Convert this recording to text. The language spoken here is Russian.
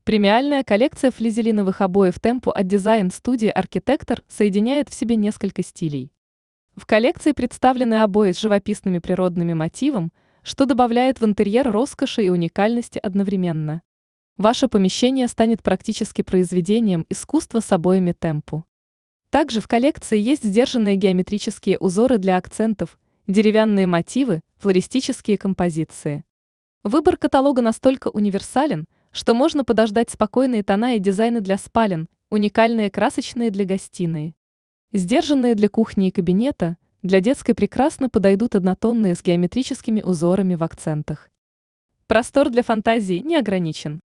Премиальная коллекция флизелиновых обоев Tempo от дизайн-студии «Архитектор» соединяет в себе несколько стилей. В коллекции представлены обои с живописными природными мотивом, что добавляет в интерьер роскоши и уникальности одновременно. Ваше помещение станет практически произведением искусства с обоями Tempo. Также в коллекции есть сдержанные геометрические узоры для акцентов, деревянные мотивы, флористические композиции. Выбор каталога настолько универсален, что можно подождать спокойные тона и дизайны для спален, уникальные красочные для гостиной. Сдержанные для кухни и кабинета, для детской прекрасно подойдут однотонные с геометрическими узорами в акцентах. Простор для фантазии не ограничен.